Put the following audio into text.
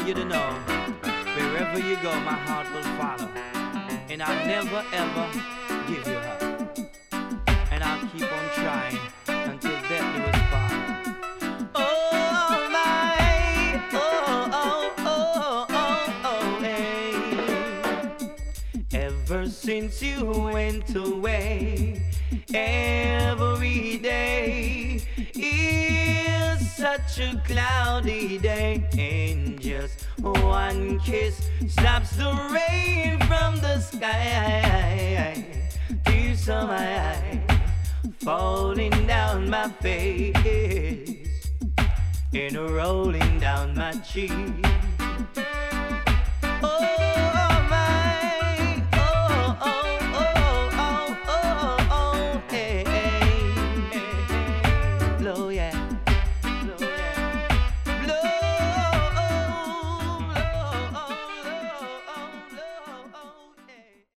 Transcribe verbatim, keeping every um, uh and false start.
you to know, wherever you go, my heart will follow. And I'll never ever give you up. And I'll keep on trying until death do us part. Oh my, oh, oh, oh, oh, oh, hey. Ever since you went away, every day is such a cloudy day, and just one kiss stops the rain from the sky. Tears on my eye, falling down my face, and rolling down my cheek. Oh,